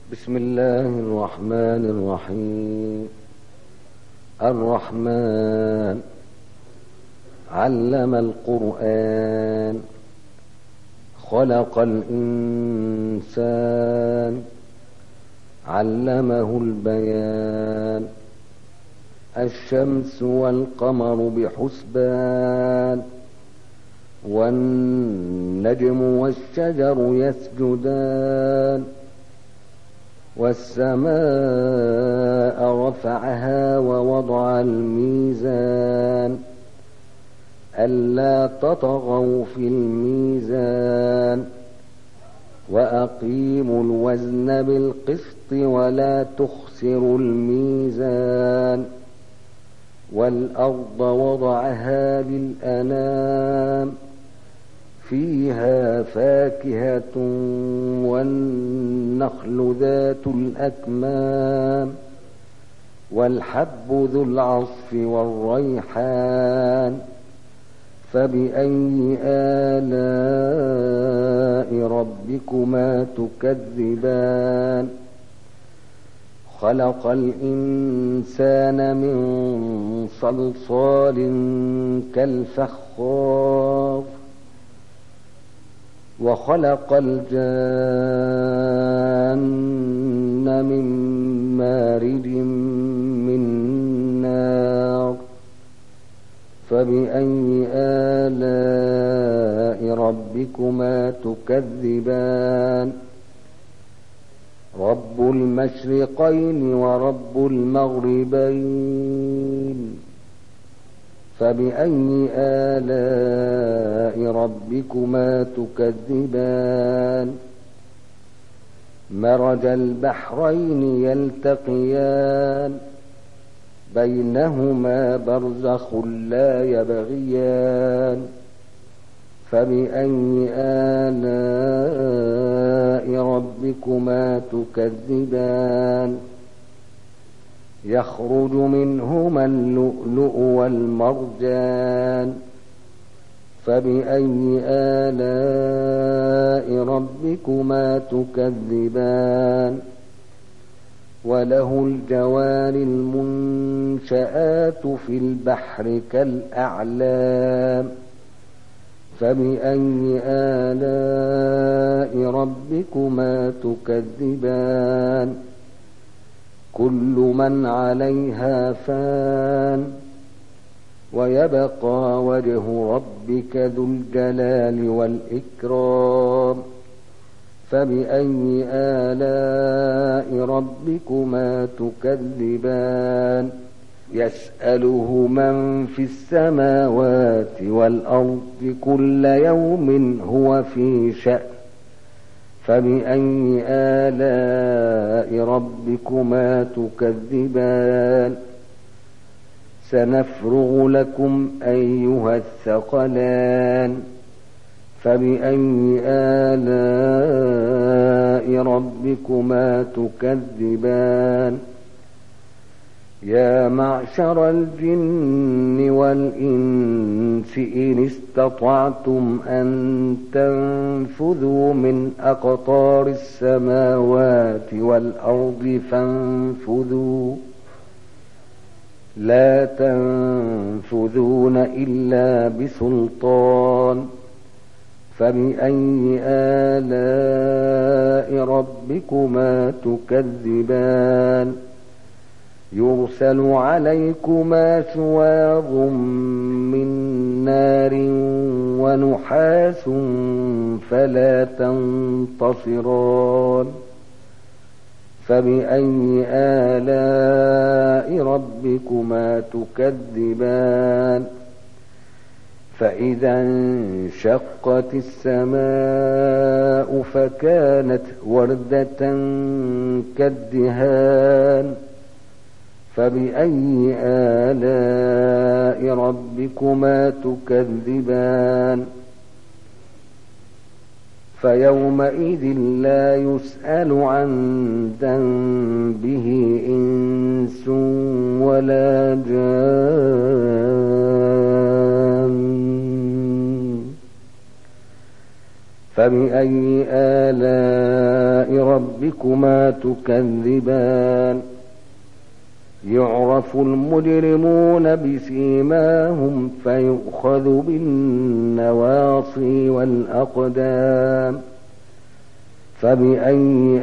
بسم الله الرحمن الرحيم. الرحمن علم القرآن، خلق الإنسان، علمه البيان. الشمس والقمر بحسبان، والنجم والشجر يسجدان. والسماء رفعها ووضع الميزان، ألا تطغوا في الميزان. وأقيموا الوزن بالقسط ولا تخسروا الميزان. والأرض وضعها للأنام، فيها فاكهة والنخل ذات الأكمام، والحب ذو العصف والريحان. فبأي آلاء ربكما تكذبان؟ خلق الإنسان من صلصال كالفخار، وخلق الجان من مارج من نار. فبأي آلاء ربكما تكذبان؟ رب المشرقين ورب المغربين. فبأي آلاء ربكما تكذبان؟ مرج البحرين يلتقيان، بينهما برزخ لا يبغيان. فبأي آلاء ربكما تكذبان؟ يخرج منهما اللؤلؤ والمرجان. فبأي آلاء ربكما تكذبان؟ وله الجوار المنشآت في البحر كالأعلام. فبأي آلاء ربكما تكذبان؟ كل من عليها فان، ويبقى وجه ربك ذو الجلال والإكرام. فبأي آلاء ربكما تكذبان؟ يسأله من في السماوات والأرض كل يوم هو في شأن. فبأي آلاء ربكما تكذبان؟ سنفرغ لكم أيها الثقلان. فبأي آلاء ربكما تكذبان؟ يا معشر الجن والإنس إن استطعتم أن تنفذوا من أقطار السماوات والأرض فانفذوا، لا تنفذون إلا بسلطان. فبأي آلاء ربكما تكذبان؟ يرسل عليكما شواظ من نار ونحاس فلا تنتصران. فبأي آلاء ربكما تكذبان؟ فإذا انشقت السماء فكانت وردة كالدهان. فبأي آلاء ربكما تكذبان؟ فيومئذ لا يسأل عن ذنبه إنس ولا جان. فبأي آلاء ربكما تكذبان يعرف المجرمون بسيماهم فيؤخذ بالنواصي والأقدام فبأي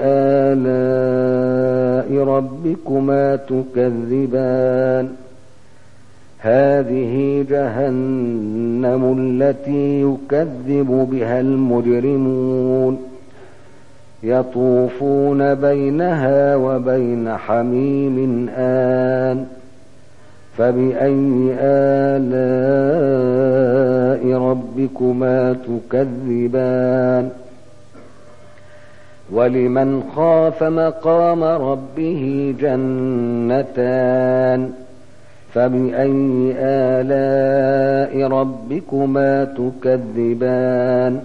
آلاء ربكما تكذبان هذه جهنم التي يكذب بها المجرمون يطوفون بينها وبين حميم آن فبأي آلاء ربكما تكذبان ولمن خاف مقام ربه جنتان فبأي آلاء ربكما تكذبان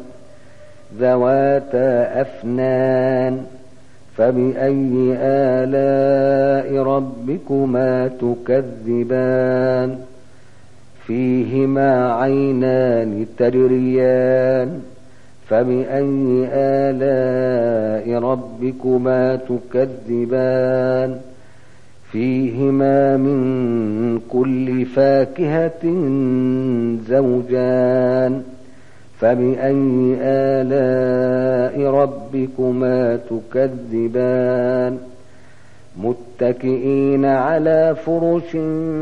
ذواتا أفنان فبأي آلاء ربكما تكذبان فيهما عينان تجريان فبأي آلاء ربكما تكذبان فيهما من كل فاكهة زوجان فبأي آلاء ربكما تكذبان متكئين على فرش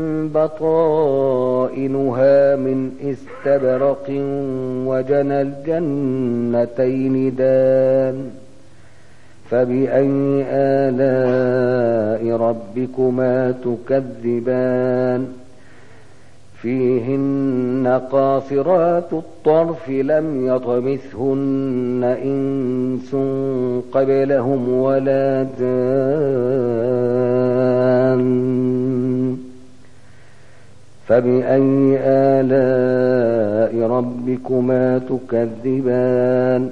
بطائنها من استبرق وجنى الجنتين دان فبأي آلاء ربكما تكذبان فيهن قاصرات الطرف لم يطمثهن إنس قبلهم ولا جان فبأي آلاء ربكما تكذبان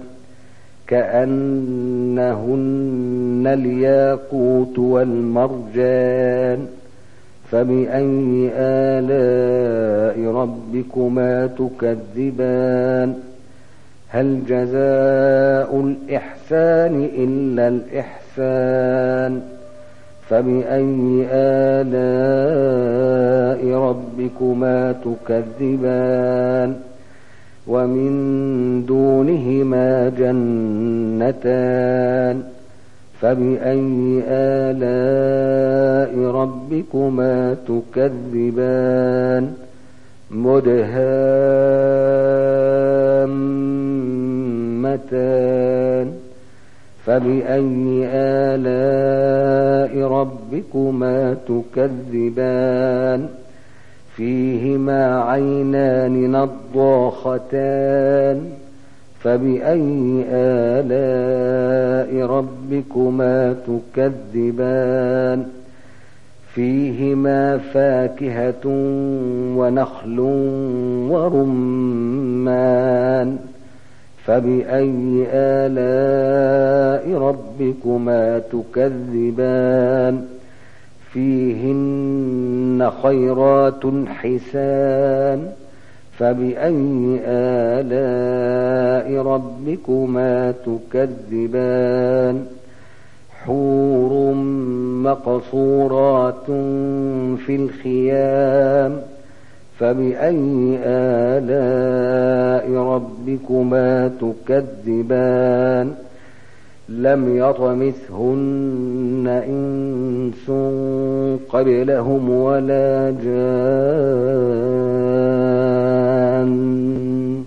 كأنهن الياقوت والمرجان فبأي آلاء ربكما تكذبان هل جزاء الإحسان إلا الإحسان فبأي آلاء ربكما تكذبان ومن دونهما جنتان فبأي آلاء ربكما تكذبان مدهامتان فبأي آلاء ربكما تكذبان فيهما عينان نضاختان فبأي آلاء ربكما تكذبان فيهما فاكهة ونخل ورمان فبأي آلاء ربكما تكذبان فيهن خيرات حسان فبأي آلاء ربكما تكذبان حور مقصورات في الخيام فبأي آلاء ربكما تكذبان لم يطمثهن إنس قبلهم ولا جان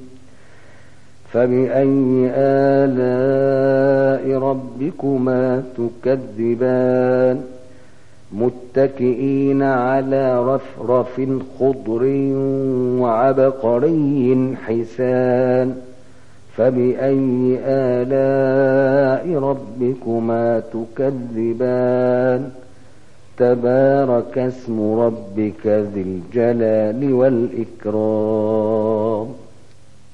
فبأي آلاء ربكما تكذبان متكئين على رفرف خضر وعبقري حسان فبأي آلاء ربكما تكذبان تبارك اسم ربك ذي الجلال والإكرام